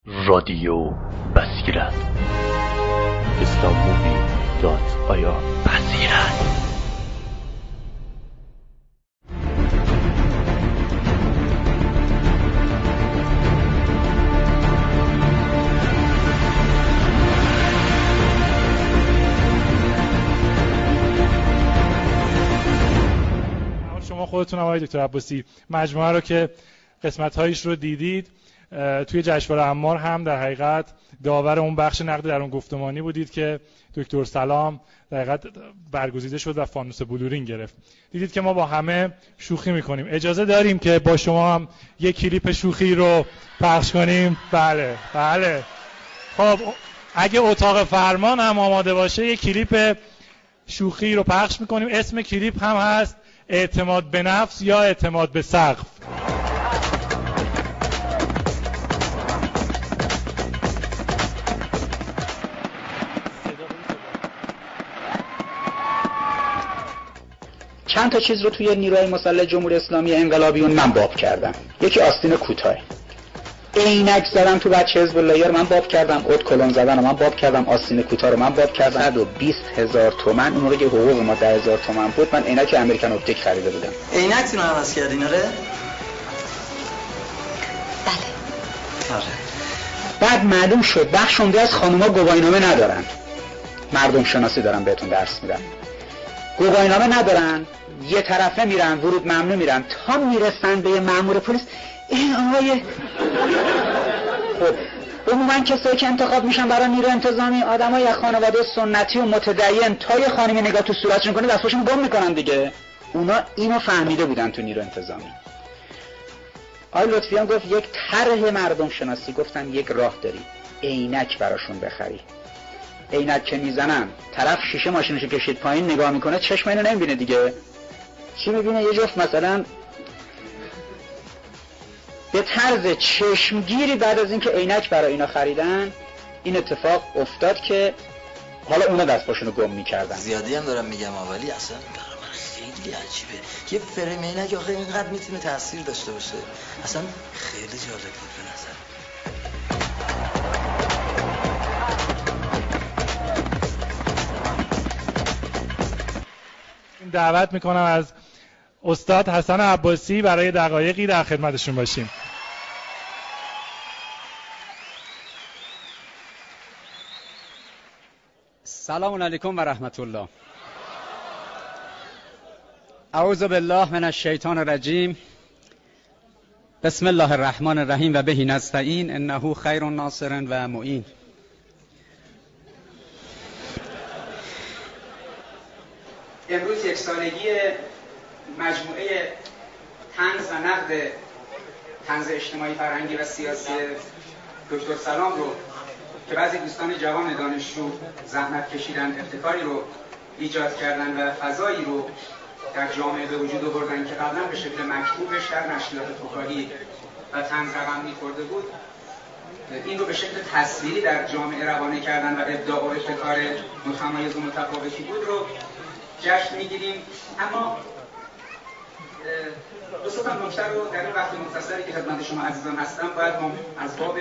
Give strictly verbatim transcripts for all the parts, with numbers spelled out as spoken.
رادیو بصیرت اسلامی دات آیا بصیرت. شما خودتون آقای دکتر عباسی مجموعه رو که قسمت‌هایش رو دیدید، توی جشنواره عمار هم در حقیقت داور اون بخش نقد درون گفتمانی بودید که دکتر سلام در حقیقت برگزیده شد و فانوس بلورین گرفت. دیدید که ما با همه شوخی میکنیم. اجازه داریم که با شما هم یک کلیپ شوخی رو پخش کنیم؟ بله بله. خب اگه اتاق فرمان هم آماده باشه یک کلیپ شوخی رو پخش میکنیم. اسم کلیپ هم هست اعتماد به نفس یا اعتماد به سقف. چند تا چیز رو توی نیروهای مسلح جمهوری اسلامی انقلابیون من باب کردم. یکی آستین کوتاه، عینک زدن تو بچه حزب الله رو من باب کردم، اود کلون زدن رو من باب کردم، آستین کوتاه رو من باب کردم. صد و بیست هزار تومان اون موقع که حقوق ما ده هزار تومان بود، من عینک امریکن اپتیک خریده بودم. عینکتون رو عوض کردین؟ آره بله. آره. بعد معلوم شد بخش عمده از خانوما گواهینامه ندارن. مردم شناسی دارن بهتون درس میدن. گواهینامه ندارن، یه طرفه میرن، ورود ممنوع میرن، تا میرسن به مأمور پلیس. این آقای خب عموما کسایی که انتخاب میشن برای نیرو انتظامی آدمای از خانواده سنتی و متدین، تا یه خانمی نگاه تو صورتشون کنه دستاشون گم میکنن دیگه. اونا اینو فهمیده بودن تو نیرو انتظامی. آقای لطفیان گفت یک طرح مردم شناسی، گفتن یک راه داری، عینک براشون بخری. عینک که میزنن طرف شیشه ماشینشو کشید پایین نگاه میکنه، چشم اینو نمیبینه دیگه. چی میبینه؟ یه جفت مثلا به طرز چشمگیری بعد از اینکه عینک برای اینا خریدن این اتفاق افتاد که حالا اونا دست پاشونو گم میکردن. زیادی هم دارم میگم ولی اصلا برای من خیلی عجیبه یه فریم عینک آخه اینقدر میتونه تاثیر داشته باشه. اصلا خیلی جالب بود به نظر. دعوت میکنم از استاد حسن عباسی برای دقایقی در خدمتشون باشیم. سلام علیکم و رحمت الله. اعوذ بالله من الشیطان الرجیم. بسم الله الرحمن الرحیم و بهی نستعین انه خیر ناصر و معین. امروز یک سالگی مجموعه طنز و نقد طنز اجتماعی فرهنگی و سیاسی دکتر سلام رو که بعضی دوستان جوان دانشجو زحمت کشیدن، ابتکاری رو ایجاد کردن و فضایی رو در جامعه به وجود آوردن که قبلا به شکل مکتوبش در نشریات فکاهی و طنز رقم می‌خورده بود، این رو به شکل تصویری در جامعه روانه کردن و ابداع و ابتکار متمایز و متفاوتی بود رو جشن میگیریم. اما دو سه تا نکته رو در این وقت مختصری که خدمت شما عزیزان هستم باید از باب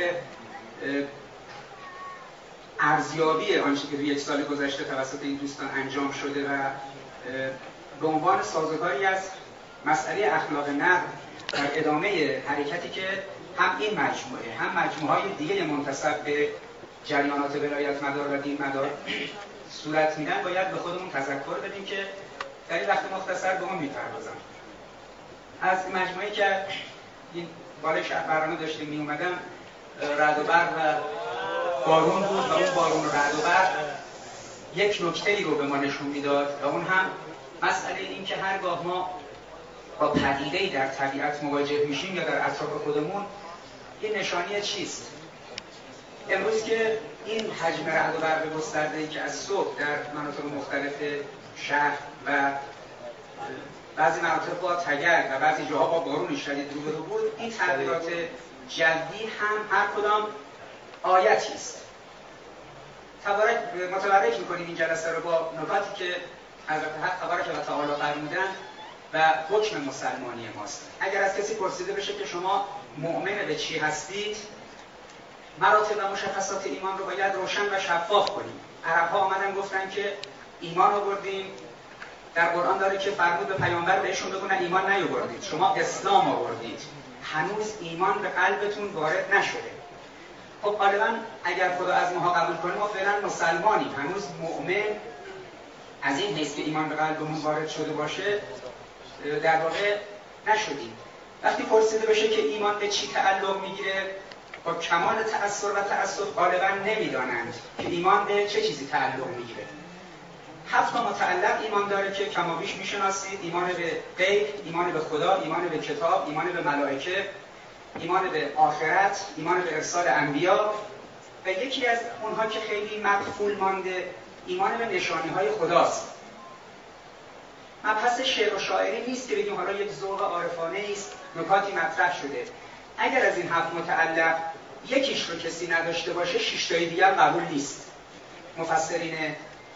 ارزیابی آنچه که یک سال گذشته توسط این دوستان انجام شده و به عنوان سازوکاری از مسئله اخلاق نقد در ادامه حرکتی که هم این مجموعه هم مجموعه‌های دیگه منتسب به جریانات ولایت مدار و دین مدار صورت میدن، باید به خودمون تذکر بدیم که در این وقت مختصر به اون میپردازم. از مجموعه که این بالای شهر برنامه داشتیم می اومدم، رعد و برق و بارون بود و اون بارون و رعد و برق یک نکته‌ای رو به ما نشون میداد و اون هم مسئله این که هرگاه ما با پدیده‌ای در طبیعت مواجه میشیم یا در اطراف خودمون، این نشانی چیست؟ امروز که این حجم رعد و برق گسترده‌ای که از صبح در مناطق مختلف شهر و بعضی مناطق با تگرگ و بعضی جاها با بارون شدید روبرو بود، این تغییرات جدی هم هر کدام آیتی است. متبرک می‌کنیم این جلسه رو با نکاتی که حضرت حق تبارک و تعالی فرمودن و حکم مسلمانی ماست. اگر از کسی پرسیده بشه که شما مؤمن به چی هستید، مراتب و مشخصات ایمان رو باید روشن و شفاف کنیم. عرب‌ها آمدن گفتن که ایمان آوردیم، در قرآن داره که فرمود به پیامبر بهشون بگو نه ایمان نیاوردید، شما اسلام آوردید، هنوز ایمان به قلبتون وارد نشده. خب غالبا اگر خدا از ماها قبول کنه ما فعلا مسلمانیم، هنوز مؤمن از این حیث که ایمان به قلبمون وارد شده باشه در واقع نشدیم. وقتی پرسیده بشه که ایمان به چی تعلق میگیره، با کمال تأثر و تأسف غالبا نمیدانند که ایمان به چه چیزی تعلق میگیره. هفت تا متعلق ایمان داره که کمابیش میشناسید: ایمان به غیب، ایمان به خدا، ایمان به کتاب، ایمان به ملائکه، ایمان به آخرت، ایمان به ارسال انبیا، و یکی از اونها که خیلی مغفول مانده ایمان به نشانی های خداست. مبحث شعر و شاعری نیست که بگیم حالا یک ذوق عارفانه است، نکاتی مطرح شده. اگر از این هفت متعلق یکیش رو کسی نداشته باشه، شش تای دیگه هم قبول نیست. مفسرین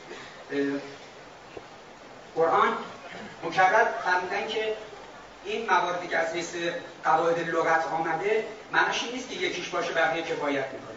قرآن مکرر فرمودن که این مواردی که از حیث قواعد لغت آمده معنیش این نیست که یکیش باشه بقیه کفایت میکنه.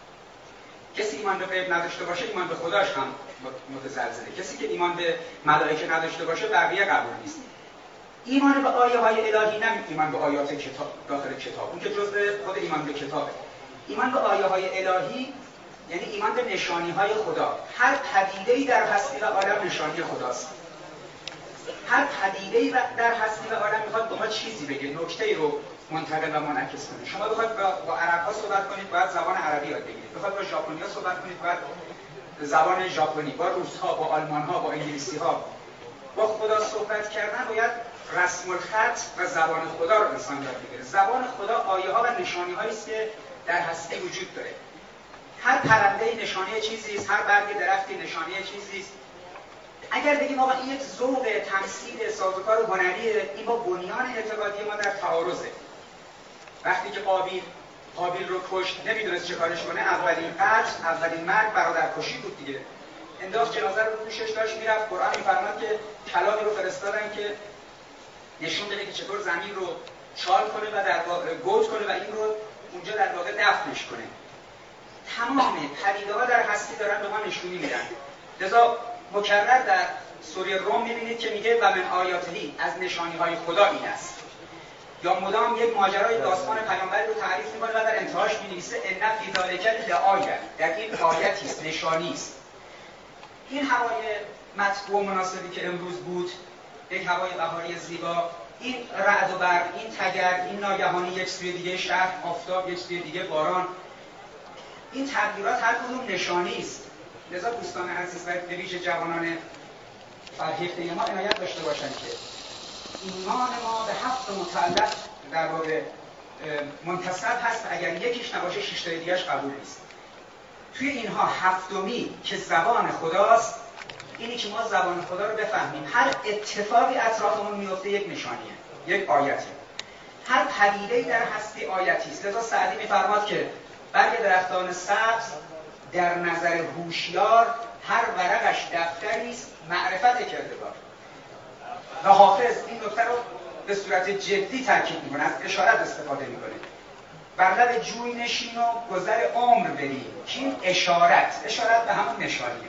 کسی ایمان به غیب نداشته باشه ایمان به خداش هم متزلزله. کسی که ایمان به ملائکه نداشته باشه بقیه قبول نیست. ایمان به آیه های الهی، نه ایمان به آیات کتاب داخل کتاب، اون که جزء خود ایمان به کتابه. ایمان به آیه های الهی یعنی ایمان به نشانی های خدا. هر پدیده‌ای در هستی و عالم نشانی خداست. هر پدیده‌ای در هستی و عالم میخواد به ما چیزی بگه، نکته‌ای رو منتقل و منعکس کنه. شما بخواید با, با عرب‌ها صحبت کنید باید زبان عربی یاد بگیرید. بخواید با ژاپنی‌ها صحبت کنید باید زبان ژاپنی، با روس‌ها، با آلمان‌ها، با انگلیسی‌ها. با خدا صحبت کردن باید رسم الخط و زبان خدا رو انسان یاد بگیره. زبان خدا آیه‌ها و نشانی‌هایی است که در هستی وجود داره. هر پرنده نشانه چیزی است، هر برگ درختی نشانه چیزی است. اگر بگیم آقا این یک ذوق تمثیل سازوکار هنریه، این با بنیان اعتقادی ما در تعارضه. وقتی که قابیل قابیل رو کشت، نمیدونست چه کارش کنه، اولین قتل، اولین مرگ برادرکشی بود دیگه. انداخت جنازه رو روشش داشت میرفت. قرآن میفرماد که کلامی رو فرستادن که نشون بده که چطور زمین رو چال کنه و در واقع گود کنه و این رو اونجا در واقع دفنش کنه. تمام پدیده‌ها در هستی دارن به ما نشونی میدن. لذا مکرر در سوره روم میبینید که میگه و من آیاتهی، از نشانی‌های خدا این است. یا مدام یک ماجرای داستان پیامبری رو تعریف میکنه و در انتهاش می‌نویسه ان فی ذلک لآیه، در این آیتی است، نشانی است. این هوای مطبوع و مناسبی که امروز بود، یک هوای بهاری زیبا، این رعد و برق، این تگرگ، این ناگهانی یک سوی دیگه شهر آفتاب، یک سوی دیگه باران، این تغییرات هر کدوم نشانی است. لذا دوستان عزیز و به ویژه جوانان فرهیخته ما عنایت داشته باشند که ایمان ما به هفت متعلق در واقع منتصب هست. اگر یکیش نباشه شش تای دیگه‌اش قبول نیست. توی اینها هفتمی که زبان خداست، اینی که ما زبان خدا رو بفهمیم. هر اتفاقی اطرافمون میفته یک نشانیه، یک آیته. هر پدیده‌ای در هستی آیتی است. لذا سعدی می‌فرماد که برگ درختان سبز در نظر هوشیار هر ورقش دفتری است معرفت کردگار. و حافظ این نکته رو به صورت جدی تاکید می‌کنه، از اشارت استفاده می‌کنه. بر لب جوی نشین و گذر عمر بریم، کین اشارت، اشارت به همون نشانیه.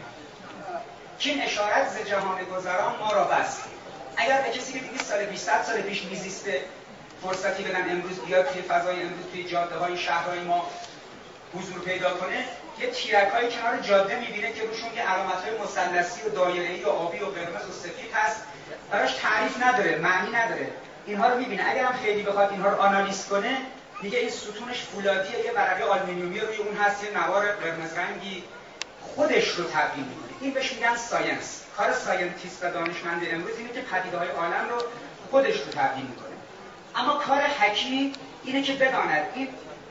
کین اشارت ز جهان گذران ما را بس. اگر به کسی که دویست سال پیش، صد سال پیش میزیسته فرصتی بدن امروز بیاد توی فضای امروز توی جاده‌های شهرهای ما حضور پیدا کنه، یه تیرک‌های کنار جاده می‌بینه که روشون یه علامت‌های مثلثی و دایره‌ای و آبی و قرمز و سفید هست، براش تعریف نداره، معنی نداره. اینها رو می‌بینه. اگر هم خیلی بخواد اینها رو آنالیز کنه، میگه این ستونش فولادیه، یه ورقه آلومینیومی روی اون هست، یه نوار قرمز رنگی خودش رو تبیین می‌کنه. این بهش میگن ساینس. کار ساینتیست و دانشمند امروز اینه که پدیده‌های عالم رو خودش رو تبیین می‌کنه. اما کار حکیم اینه که بداند این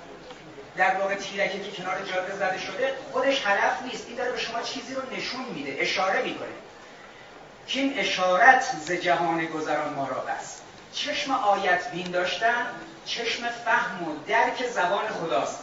در واقع تیرکی که کنار جاده زده شده خودش هدف نیست، این داره به شما چیزی رو نشون میده، اشاره میکنه. که این اشارت ز جهان گذران ما را بس. چشم آیت بین داشتن چشم فهم و درک زبان خداست.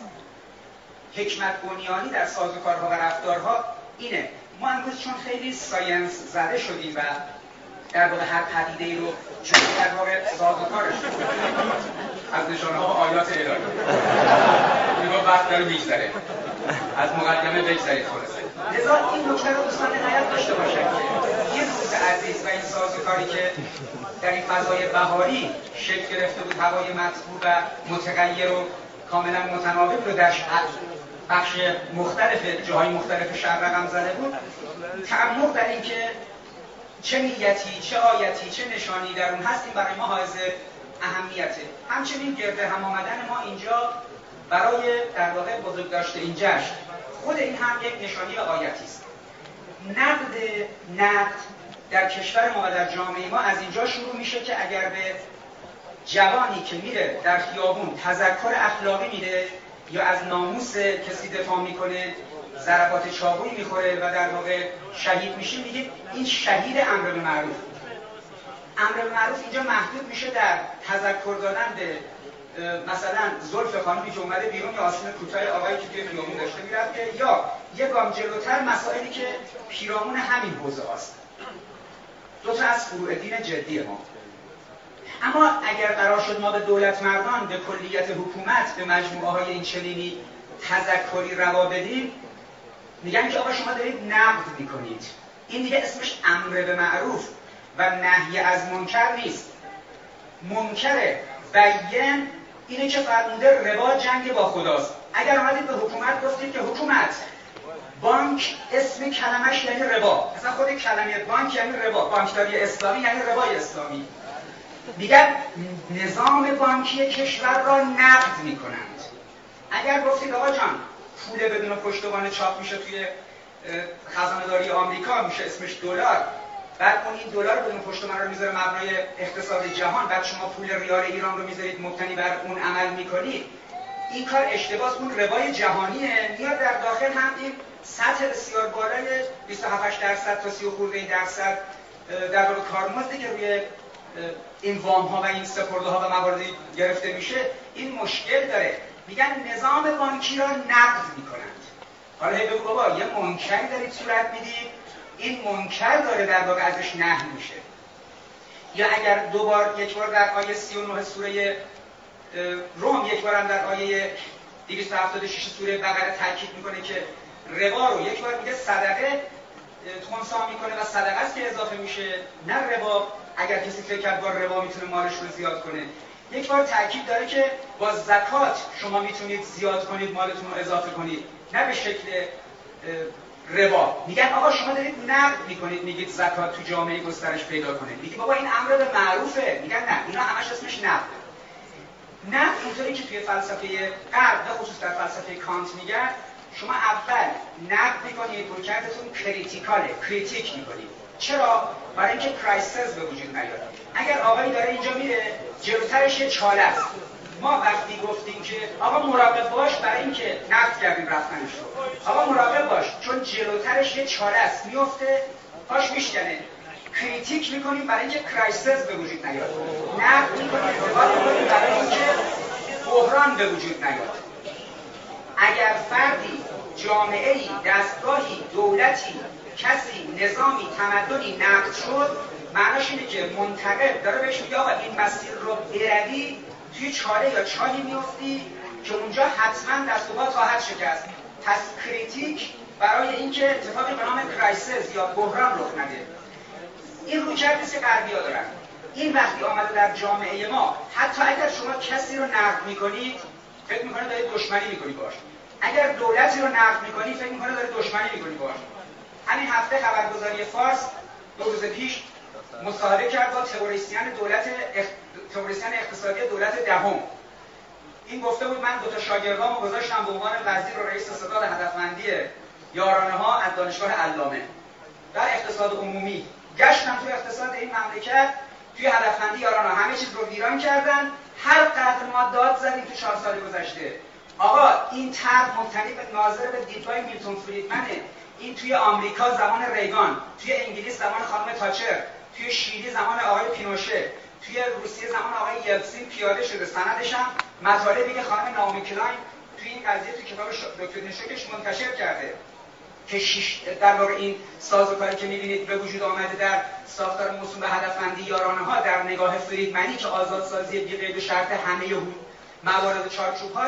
حکمت بنیانی در سازوکارها و رفتارها اینه. ما امروز چون خیلی ساینس زده شدیم و در واقع هر پدیده‌ای رو چون در واقع سازوکارش از نشانه‌ها آیات الهی نگاه وقت داره میگذره، از مقدمه بگذارید خلاصه. لذا این نکته رو دوستان عنایت داشته باشن که این روز عزیز و این سازوکاری که در این فضای بهاری شکل گرفته بود، هوای مطبوع و متغیر و کاملا متناوب رو در بخش مختلف جاهای مختلف شهر رقم زده بود، تعمق در این که چه نیتی، چه آیتی، چه نشانی در اون هست، این برای ما حائز اهمیته. همچنین گرد هم آمدن ما اینجا برای در واقع بزرگداشت این جشن، خود این هم یک نشانی و آیتی است. نقد نقد در کشور ما و در جامعه ما از اینجا شروع میشه که اگر به جوانی که میره در خیابون تذکر اخلاقی میده یا از ناموس کسی دفاع میکنه، ضربات چاقویی میخوره و در واقع شهید میشه، میگه این شهید امر به معروف. امر به معروف اینجا محدود میشه در تذکر دادن به مثلا زلف خانمی که اومده بیرون یا آستین کوتاه آقایی که توی خیابون داشته میرفته، یا یه گام جلوتر مسائلی که پیرامون همین حوزه هاست. دو تا از فروع دین جدی ما. اما اگر قرار شد ما به دولت مردان، به کلیت حکومت، به مجموعه های این چنینی تذکری روا بدیم، میگن که آقا شما دارید نقد میکنید. این دیگه اسمش امر به معروف و نهی از منکر نیست. منکر بیان اینه که فرموده ربا جنگ با خداست. اگر اومدید به حکومت گفتید که حکومت بانک اسم کلمش یعنی ربا، مثلا خود کلمه بانک یعنی ربا، بانکداری اسلامی یعنی ربای اسلامی، میگن نظام بانکی کشور را نقد میکنند. اگر گفتید آقا جان پول بدون پشتوانه چاپ میشه توی خزانه‌داری آمریکا، میشه اسمش دلار، بعد اون این دلار بدون پشتوانه رو میذاره مبنای اقتصاد جهان، بعد شما پول ریال ایران رو میذارید مبتنی بر اون عمل میکنید، این کار اشتباهه. اون ربای جهانیه، میاد در داخل هم این سطح بسیار بالای بیست و هفت درصد تا سی و خورده درصد در واقع کارمزدی که روی این وام ها و این سپرده ها و مواردی گرفته میشه، این مشکل داره. میگن نظام بانکی را نقد میکنند. حالا هی بگو بابا یه منکری دارید صورت میدید، این منکر داره در واقع ازش نهی میشه. یا اگر دو بار، یک بار در آیه سی و نه سوره روم، یک بار هم در آیه دویست و هفتاد و شش سوره بقره تاکید میکنه که ربا رو، یک بار میگه صدقه خنثی میکنه و صدقه است که اضافه میشه، نه ربا. اگر کسی فکر کرد با ربا میتونه مالش رو زیاد کنه، یک بار تاکید داره که با زکات شما میتونید زیاد کنید، مالتون رو اضافه کنید، نه به شکل ربا. میگن آقا شما دارید نقد میکنید، میگید زکات تو جامعه گسترش پیدا کنه. میگید بابا این امر به معروفه. میگن نه، اینا همش اسمش نقد. نقد اینطوری که توی فلسفه غرب، به خصوص در فلسفه کانت میگن، شما اول نقد میکنید، رویکردتون کریتیکاله، کریتیک میکنید. چرا؟ برای اینکه کرایسیس به وجود نیاد. اگر آقایی داره اینجا میره، جلوترش یه چاله است. ما وقتی گفتیم که آقا مراقب باش، برای اینکه نقد کردیم رفتنش رو، آقا مراقب باش چون جلوترش یه چاله است، میفته پاش میشکنه. کریتیک میکنیم برای اینکه کرایسیس به وجود نیاد. نقد میکنیم، ارتباط میکنیم برای اینکه بحران به وجود نیاد. اگر فردی، جامعه‌ای، دستگاهی، دولتی، کسی، نظامی، تمدنی نقد شد، معناش اینه که منتقد داره بهش میگه آقا این مسیر رو بروی، توی چاله یا چالی میفتی که اونجا حتما دست و پا خواهد شکست. پس کریتیک برای اینکه اتفاقی به نام کرایسیس یا بحران رخ نده. این رویکردی که غربی‌ها دارن. این وقتی آمده در جامعه ما، حتی اگر شما کسی رو نقد میکنید، فکر میکنه دارید دشمنی میکنید باش. اگر دولتی رو نقد میکنید، فکر میکنه دارید دشمنی میکنید باش. همین هفته خبرگزاری فارس دو روز پیش مصاحبه کرد با تروریستیان دولت اخ... تروریستیان اقتصادی دولت دهم. این گفته بود من دو تا شاگردامو گذاشتم به عنوان وزیر و رئیس ستاد هدفمندی یارانه ها از دانشگاه علامه در اقتصاد عمومی. گشتم توی اقتصاد این مملکت، توی هدفمندی یارانه همه چیز رو ویران کردن. هر قدر ما داد زدیم تو چهار سال گذشته. آقا این طرح مبتنی به ناظر به دیدگاه میلتون فریدمنه. این توی آمریکا زمان ریگان، توی انگلیس زمان خانم تاچر، توی شیلی زمان آقای پینوشه، توی روسیه زمان آقای یلتسین پیاده شده. سندش هم مطالبی که خانم ناومی کلاین توی این قضیه توی کتاب دکتر نشوکش منتشر کرده که شش در واقع این سازوکاری که می‌بینید به وجود آمده در ساختار موسوم به هدفمندی یارانه ها در نگاه فریدمنی که آزادسازی بی قید و شرط همه موارد چارچوب هاست،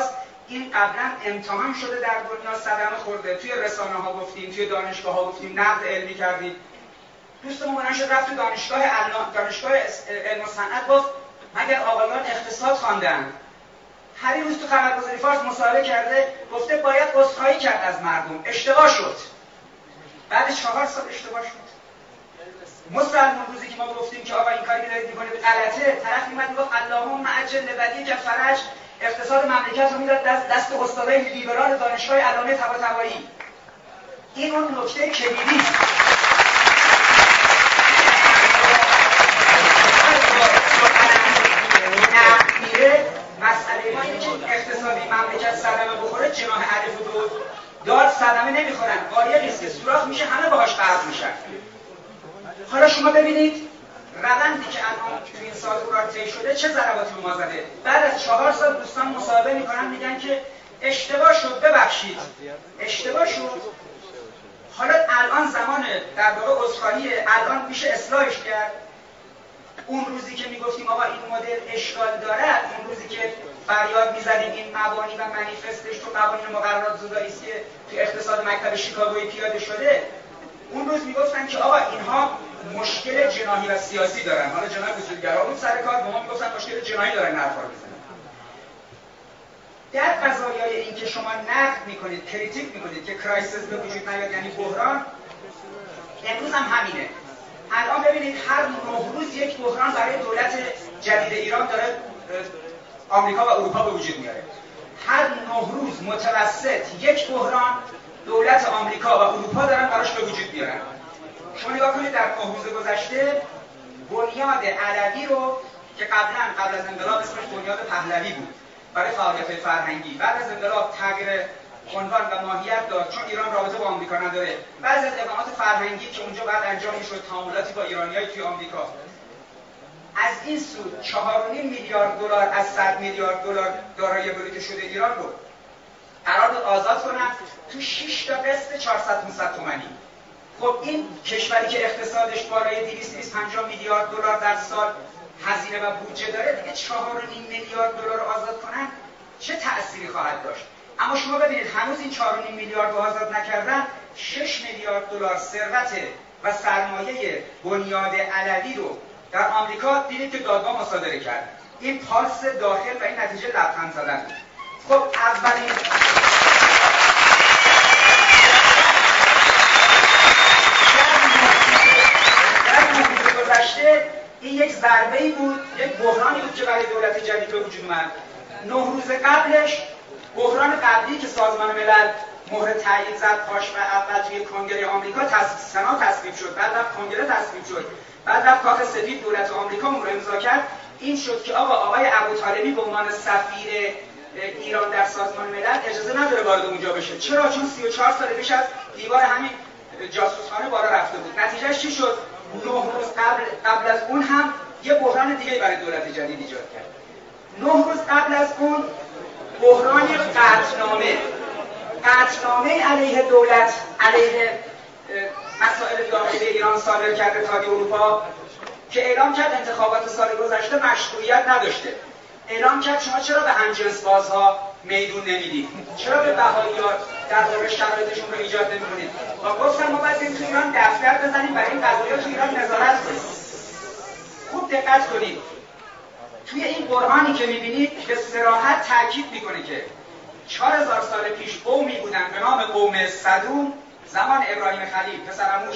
این قبلا امتحان شده در دنیا، صدمه خورده، توی رسانه ها گفتیم، توی دانشگاه ها گفتیم، نقد علمی کردیم. دوستمون بلند شد رفت تو دانشگاه دانشگاه علم و صنعت گفت مگر آقایان اقتصاد خواندن؟ هر روز تو خبرگزاری فارس مصاحبه کرده گفته باید عذرخواهی کرد از مردم، اشتباه شد. بعد چهار سال اشتباه شد. مسلمان روزی که ما گفتیم که آقا این کاری دارید میکنید غلطه، طرف میاد میگفت اللهم عجل لبدی که فرج، اقتصاد مملکت رو میداد دست دست استادای لیبرال دانشگاه علامه طباطبایی. این اون نکته کلیدی است. میره مسئله ما اینه که اقتصادی مملکت صدمه بخوره، جناح الف و دو دار صدمه نمیخورن، قایقی است که سوراخ میشه همه باهاش غرق میشن. حالا شما ببینید روندی که الان تو این سازگار طی شده چه ضرباتی به ما زده. بعد از چهار سال دوستان مصاحبه میکنن میگن که اشتباه شد، ببخشید اشتباه شد. حالا الان زمان در واقع عذرخواهی، الان میشه اصلاحش کرد. اون روزی که میگفتیم آقا این مدل اشکال داره، اون روزی که فریاد میزدیم این مبانی و منیفستش تو قوانین مقررات زدایی است که تو اقتصاد مکتب شیکاگویی پیاده شده، اون روز میگفتن که آقا اینها مشکل جناحی و سیاسی دارن. حالا جناح وجودگرا بود سر کار، به ما میگفتن مشکل جناحی دارن، حرفا میزنن. در قضایای این که شما نقد میکنید، کریتیک میکنید که کرایسیس به وجود نیاد یعنی بحران، امروز هم همینه. الان ببینید هر نه روز یک بحران برای دولت جدید ایران داره آمریکا و اروپا به وجود میاره. هر نه روز متوسط یک بحران دولت آمریکا و اروپا دارن براش به وجود میارن. شما نگاه کنید در نه روز گذشته بنیاد علوی رو که قبلا قبل از انقلاب اسمش بنیاد پهلوی بود برای فعالیت فرهنگی، بعد از انقلاب تغییر عنوان و ماهیت داد چون ایران رابطه با آمریکا نداره. بعضی از اقدامات فرهنگی که اونجا بعد انجام میشد، تعاملاتی با ایرانیای توی آمریکا، از این سود چهار و نیم میلیارد دلار از صد میلیارد دلار دارایی بریده شده ایران رو قرار بود آزاد کنن تو شش تا قسط چهارصد پانصد تومانی. خب این کشوری که اقتصادش بالای دویست دویست و پنجاه میلیارد دلار در سال هزینه و بودجه داره، دیگه چهار و نیم میلیارد دلار رو آزاد کنن چه تأثیری خواهد داشت؟ اما شما ببینید هنوز این چهار و نیم میلیارد رو آزاد نکردن، شش میلیارد دلار ثروت و سرمایه بنیاد علوی رو در آمریکا دیدید که دادگاه مصادره کرد. این پالس داخل و این نتیجه لبخند زدن. خب اولین در نوع گذشته این یک ضربه‌ای بود، یک بحرانی بود که برای دولت جدید به وجود اومد. نه روز قبلش بحران قبلی که سازمان ملل مهر تایید زد پاش و اول توی کنگره آمریکا سنا تصویب شد، بعد رفت کنگره تصویب شد، بعد رفت کاخ سفید دولت آمریکا اون رو امضا کرد. این شد که آقا آقای ابوطالبی به عنوان سفیر ایران در سازمان ملل اجازه نداره وارد اونجا بشه. چرا؟ چون سی و چهار سال پیش از دیوار همین جاسوسخانه بالا رفته بود. نتیجهش چی شد؟ نه روز قبل قبل از اون هم یه بحران دیگه برای دولت جدید ایجاد کرد. نه روز قبل از اون بحران قطعنامه قطعنامه علیه دولت، علیه مسائل داخلی ایران صادر کرده اتحادیه اروپا که اعلام کرد انتخابات سال گذشته مشروعیت نداشته. اعلام کرد شما چرا به همجنسبازها میدون نمیدید؟ چرا به بهائیان در واقع شرایطشون رو ایجاد نمی‌کنید؟ و گفتن ما باید تو ایران دفتر بزنیم برای این قضایا تو ایران نظارت کنیم. خوب دقت کنید. توی این قرآنی که می‌بینید به صراحت تاکید می‌کنه که چهار هزار سال پیش قومی بودن به نام قوم سدوم، زمان ابراهیم خلیل پسرعموش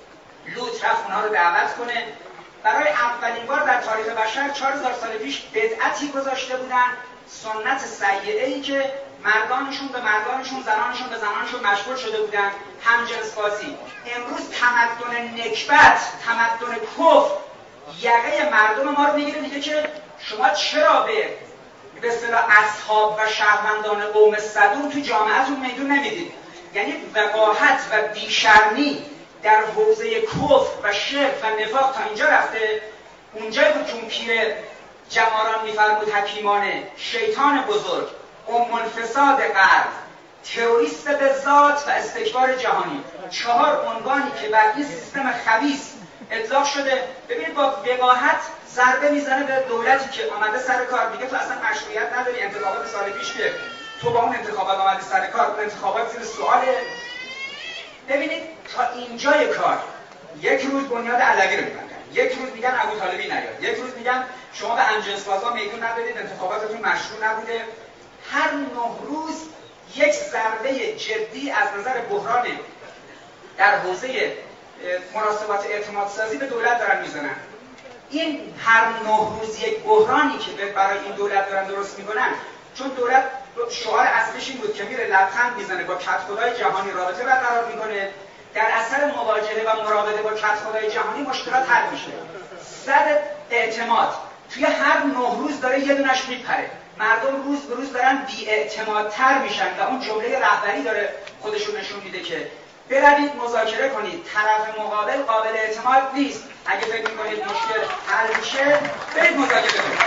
لوط رفت اونها رو دعوت کنه. برای اولین بار در تاریخ بشر چهار هزار سال پیش بدعتی گذاشته بودن، سنت سیئه‌ای که مردانشون به مردانشون، زنانشون به زنانشون مشغول شده بودن، همجنسبازی. امروز تمدن نکبت، تمدن کفر یقه مردم ما رو میگیره، میگه که شما چرا به به اصطلاح اصحاب و شهروندان قوم سدوم تو جامعهتون میدون نمیدید؟ یعنی وقاحت و بیشرمی در حوزه کفر و شرک و نفاق تا اینجا رفته. اونجایی بود که اون پیر جماران میفرمود حکیمانه، شیطان بزرگ، ام الفساد غرب، تروریست به ذات و استکبار جهانی، چهار عنوانی که بر این سیستم خبیث اطلاق شده. ببینید با وقاحت ضربه میزنه به دولتی که آمده سر کار، میگه تو اصلا مشروعیت نداری، انتخابات سال پیش که تو با اون انتخابات آمدی سر کار، اون انتخابات زیر سواله. ببینید تا اینجای کار یک روز بنیاد علوی رو میبندن، یک روز میگن ابوطالبی نیاد، یک روز میگن شما به همجنسبازا میدون ندادید، انتخاباتتون مشروع نبوده. هر نه روز یک ضربه جدی از نظر بحران در حوزه مناسبات اعتماد سازی به دولت دارن میزنن. این هر نه روز یک بحرانی که برای این دولت دارن درست میکنن، چون دولت شعار اصلیش این بود که میره لبخند میزنه با کدخدای جهانی رابطه برقرار میکنه، در اثر مواجهه و مراوده با کدخدای جهانی مشکلات حل میشه. صد اعتماد توی هر نه روز داره یه دونش میپره، مردم روز به روز دارن بی‌اعتمادتر میشن و اون جمله رهبری داره خودشون نشون میده که بروید مذاکره کنید، طرف مقابل قابل اعتماد نیست، اگه فکر میکنید مشکل حل میشه برید مذاکره کنید.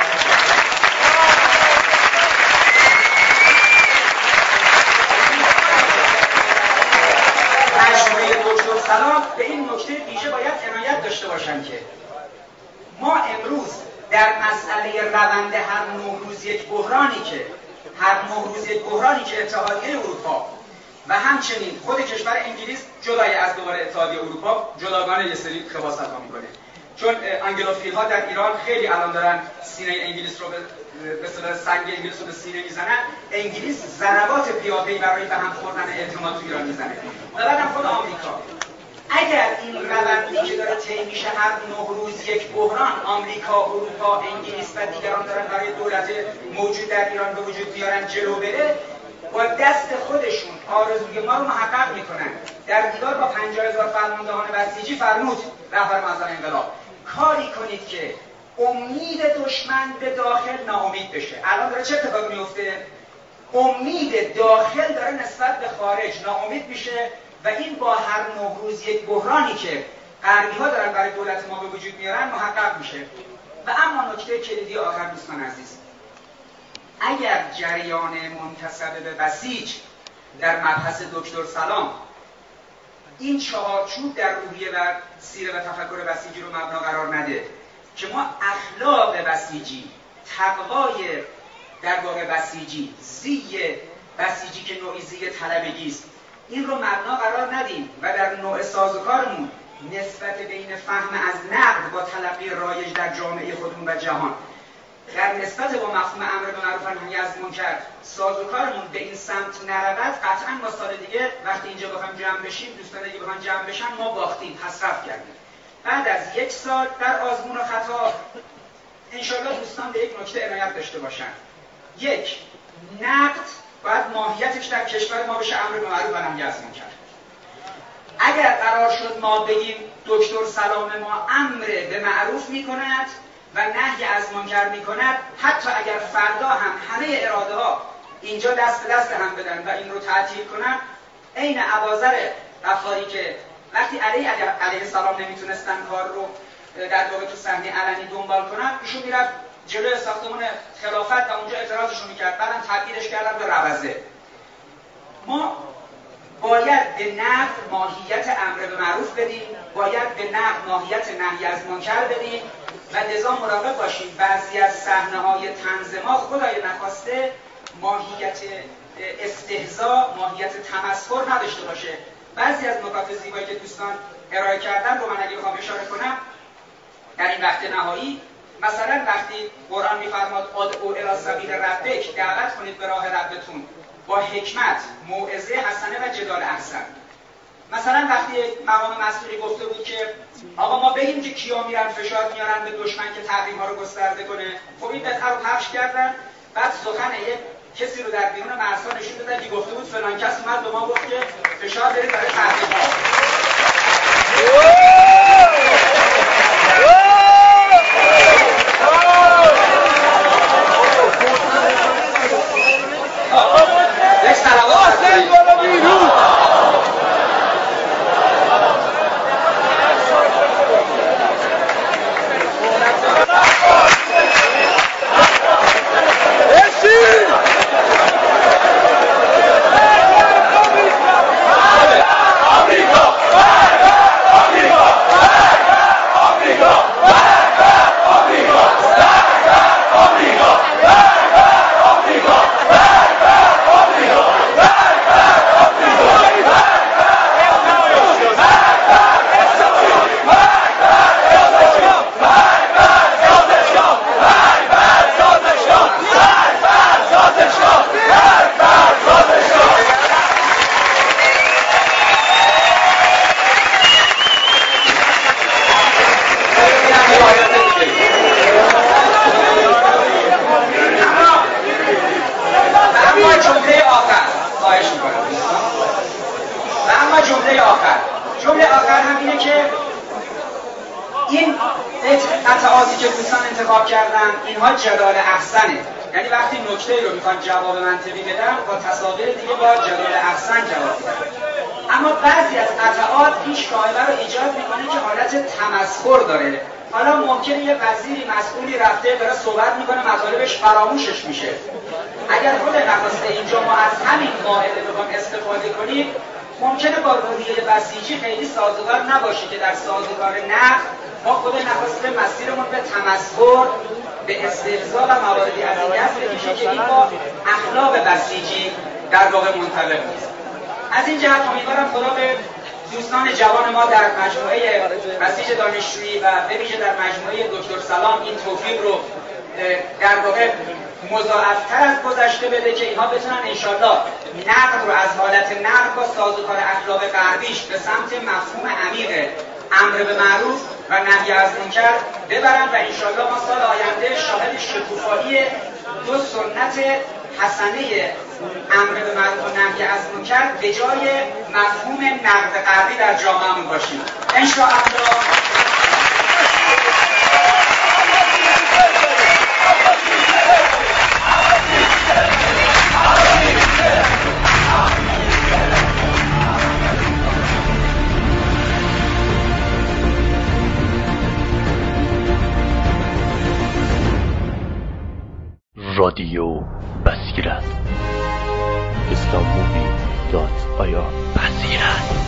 مجموعه دکتر سلام به این نکته ویژه باید عنایت داشته باشن که ما امروز در مسئله روند هر نه روز یک بحرانی که هر نه روز یک بحرانی که اتحادیه اروپا و همچنین خود کشور انگلیس جدای از دوباره اتحادیه اروپا جداگانه یه سری خباست‌ها میکنه، چون انگلوفیل ها در ایران خیلی الان دارن سینه انگلیس رو به به اصطلاح سنگ انگلیس رو به سینه میزنن. انگلیس ضربات پیاپی برای به هم خوردن اعتماد تو ایران میزنه و بعدم خود آمریکا. اگر این روندی که داره طی میشه هر نه روز یک بحران، آمریکا، اروپا، انگلیس و دیگران دارن برای دولت موجود در ایران به وجود بیارن جلو بره، با دست خودشون آرزوی ما رو محقق میکنن. در دیوار با پنجاه هزار فرماندهان بسیجی فرمود رهبر معظم انقلاب کاری کنید که امید دشمن به داخل ناامید بشه. الان داره چه اتفاقی میفته؟ امید داخل داره نسبت به خارج ناامید میشه و این با هر نه روز یک بحرانی که غربی ها دارن برای دولت ما به وجود میارن محقق میشه. و اما نکته کلیدی آخر دوستان عزیز، اگر جریان منتسب به بسیج در مبحث دکتر سلام این چهارچوب در روحیه و سیره و تفکر بسیجی رو مبنا قرار نده که ما اخلاق بسیجی، تقوای در واقع بسیجی، زی بسیجی که نوعی زی طلبگی است، این رو مبنا قرار ندیم و در نوع سازوکارمون نسبت بین فهم از نقد با تلقی رایج در جامعه خودمون و جهان در نسبت با مفهوم امر به معروف و نهی از منکر سازوکارمون به این سمت نرود، قطعا ما سال دیگه وقتی اینجا بخوایم جمع بشیم، دوستان دیگه بخوایم جمع بشن، ما باختیم، حسرت کردیم. بعد از یک سال در آزمون و خطا انشاءالله دوستان به یک نکته عنایت داشته باشن. یک، نقد باید ماهیتش در کشور ما بشه امر به معروف و نهی از منکر. اگر قرار شد ما بگیم دکتر سلام ما امر به معروف میکند و نهی از منکر میکند، حتی اگر فردا هم همه اراده ها اینجا دست به دست هم بدن و این رو تعطیل کنن، عین اباذر غفاری که وقتی علیه علیه السلام نمیتونستن کار رو در واقع تو صحنه علنی دنبال کنن، ایشون میرفت جلوی ساختمان خلافت و اونجا اعتراضشون میکرد، بعدم تبدیلش کردن به روزه. ما باید به نقد ماهیت امر به معروف بدیم، باید به نقد ماهیت نهی از منکر بدیم و لذا مراقب باشیم بعضی از صحنه‌های طنز ما خدای نخواسته ماهیت استهزاء، ماهیت تمسخر نداشته باشه. بعضی از نکات زیبایی که دوستان ارائه کردن رو من اگه بخوام اشاره کنم در این وقت نهایی، مثلا وقتی قرآن میفرماد ادعو الی سبیل ربک، دعوت کنید به راه ربتون با حکمت، موعظه حسنه و جدال احسن. مثلا وقتی مقام مسئولی گفته بود که آقا ما بگیم که کیا میرن فشار میارن به دشمن که تحریم ها رو گسترده کنه، خب این قطعه رو پخش کردن، بعد سخن یک کسی رو در بیرون مرزها نشون دادن که گفته بود فلان کس اومد به ما گفت که فشار برید برای تحریم ها. یک سلامات آمریکا جمله آخر جمله آخر هم اینه که این قطعاتی که دوستان انتخاب کردن اینها جدال احسنه، یعنی وقتی نکته رو میخوان جواب منطقی بدن با تصاویر دیگه با جدال احسن جواب بدن. اما بعضی از قطعات این شایبه رو ایجاد میکنه که حالت تمسخر داره. حالا ممکنه یه وزیری مسئولی رفته داره صحبت میکنه مطالبش فراموشش میشه. اگر خود نخواسته اینجا ما از همین قاعده بخوام استفاده کنیم ممکنه با روحیه بسیجی خیلی سازگار نباشه که در سازگار نقد ما خود نخواسته مسیرمون به تمسخر، به استهزا و مواردی از این دست بکشه که این با اخلاق بسیجی در واقع منطبق نیست. از این جهت امیدوارم خدا به دوستان جوان ما در مجموعه بسیج دانشجویی و به ویژه در مجموعه دکتر سلام این توفیق رو در واقع مضاعفتر از گذشته بده که اینها بتونن انشالله نقد رو از حالت نقد با سازوکار اخلاق غربیش به سمت مفهوم عمیق امر به معروف و نهی از منکر ببرن و انشالله ما سال آینده شاهد شکوفایی دو سنت حسنه امر به معروف و نهی از منکر به جای مفهوم نقد غربی در جامعهمون باشیم انشاءالله. رادیو بسکیرت اسلام مووی دات آیا بسیرت